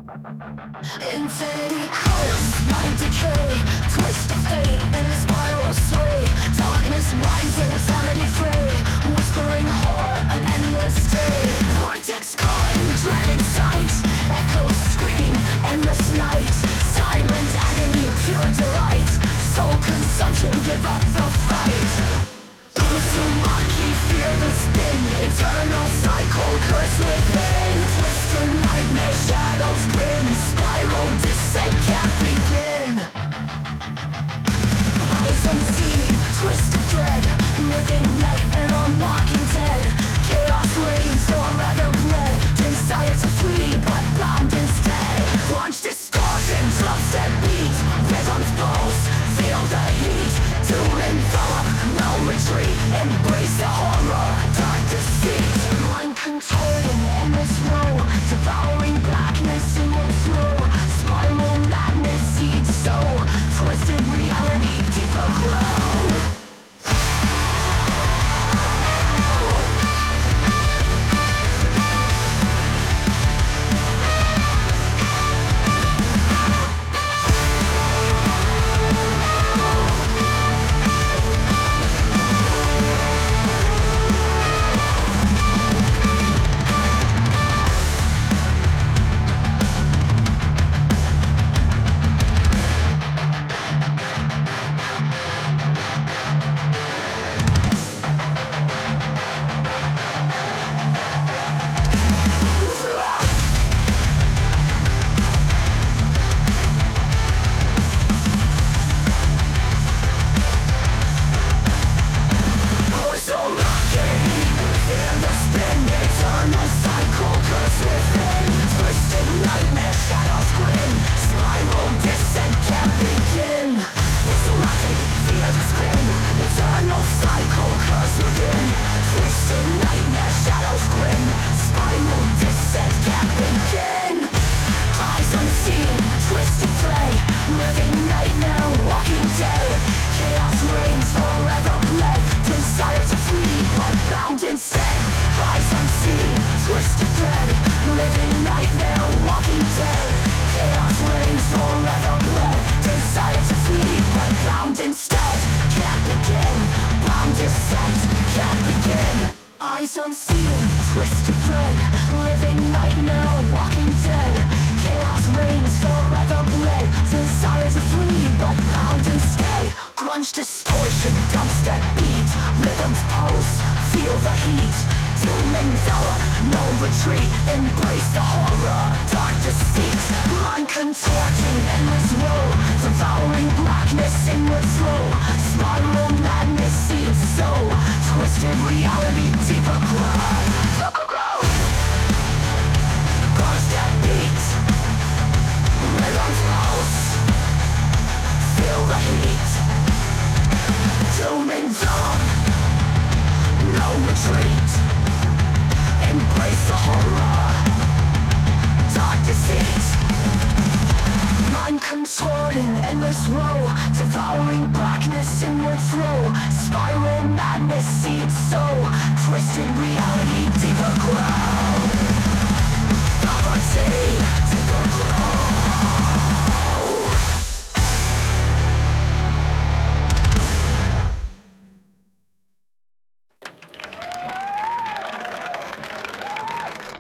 Infinity course, mind decay, twist of fate in a spiral sway. Darkness rises, sanity free, whispering horror, an endless day. Vortex caught in dreaded sight, echoes scream, endless night. Silent agony, pure delight, soul consumption, give up the fight. Uzumaki, fear the spin, eternal cycle, curse within. Twisted nightmare, shadows grin, spiral descent can't begin. Eyes unseen, twisted dread, living night and unlocking dead. Chaos reigns, forever bled, desire to flee but bound instead. Launch distortion, dubstep beat, rhythms pulse, feel the heat. Doom envelop, no retreat, embrace the horror, dark deceit. Mind controlling endless woe, devouring blackness in one flow. Spiral madness seeds sow, twisted reality, deeper glow. Eyes unseen, twisted thread, living nightmare, walking dead. Chaos reigns, forever bled, desire to flee but bound instead. Grunge distortion, dubstep beat, rhythms pulse, feel the heat. Doom envelop, no retreat, embrace the horror, dark deceit. Mind contorting, endless woe, devouring blackness, inward flow. Spiral madness seeds sow, twisted reality, deeper glow. Grunge that beat, rhythms pulse, feel the heat. Doom envelop, no retreat, embrace the horror, dark deceit. Mind contorting, endless woe, devouring blackness, inward flow. Spiral madness seeds sow, twisted reality, deeper glow.